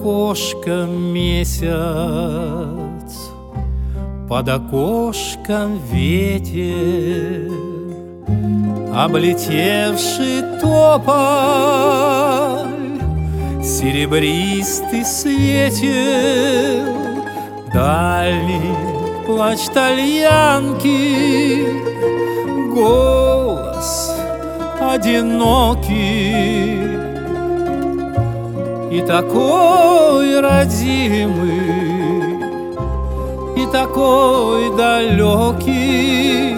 окошком месяц, под окошком ветер, облетевший тополь, серебристый светил, дальний плач тальянки, голос одинокий и такой родимый, и такой далекий.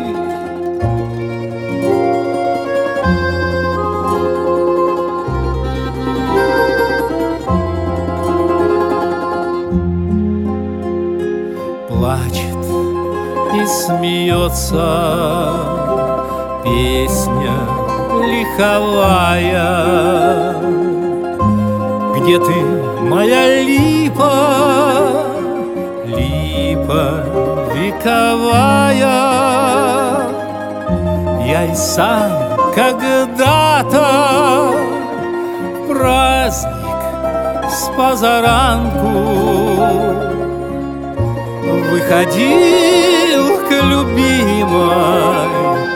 Плачет и смеется песня лиховая. Где ты, моя липа, липа вековая? Я и сам когда-то в праздник с позаранку выходил к любимой,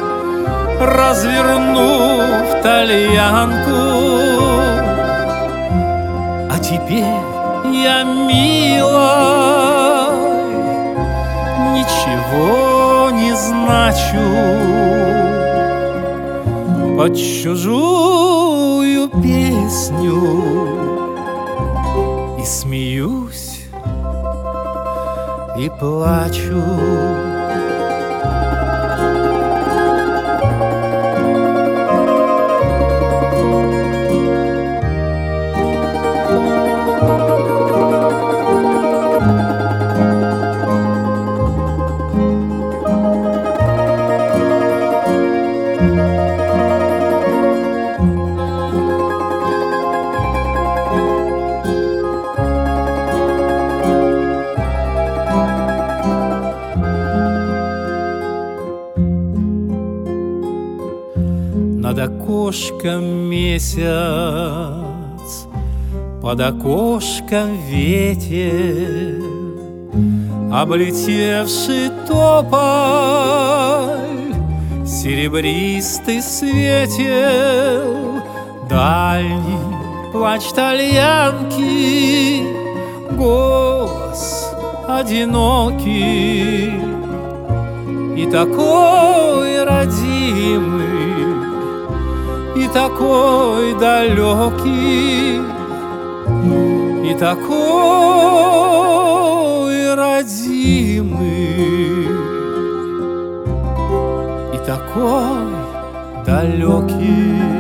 развернув тальянку. А теперь я, милой, ничего не значу, под чужую песню и смеюсь, и плачу. Над окошком месяц, под окошком ветер, облетевший тополь, серебристый светил, дальний плач тальянки, голос одинокий и такой родимый, и такой далекий, и такой родимый, и такой далекий.